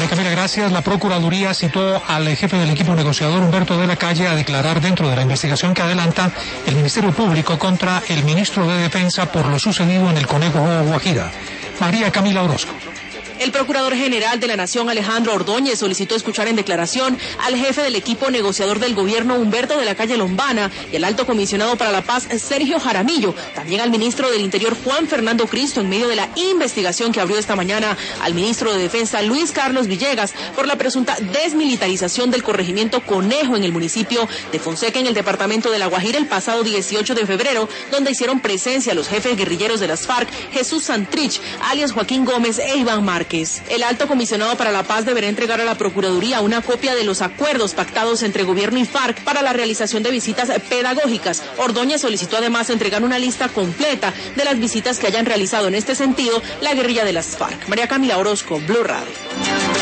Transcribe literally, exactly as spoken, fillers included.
María Camila, gracias. La Procuraduría citó al jefe del equipo negociador, Humberto de la Calle, a declarar dentro de la investigación que adelanta el Ministerio Público contra el ministro de Defensa por lo sucedido en el Conejo Guajira. María Camila Orozco. El Procurador General de la Nación, Alejandro Ordóñez, solicitó escuchar en declaración al jefe del equipo negociador del gobierno, Humberto de la Calle Lombana, y al alto comisionado para la paz, Sergio Jaramillo, también al ministro del Interior, Juan Fernando Cristo, en medio de la investigación que abrió esta mañana al ministro de Defensa, Luis Carlos Villegas, por la presunta desmilitarización del corregimiento Conejo en el municipio de Fonseca, en el departamento de La Guajira, el pasado dieciocho de febrero, donde hicieron presencia los jefes guerrilleros de las FARC, Jesús Santrich, alias Joaquín Gómez, e Iván Márquez. El alto comisionado para la paz deberá entregar a la Procuraduría una copia de los acuerdos pactados entre gobierno y FARC para la realización de visitas pedagógicas. Ordóñez solicitó además entregar una lista completa de las visitas que hayan realizado en este sentido la guerrilla de las FARC. María Camila Orozco, Blue Radio.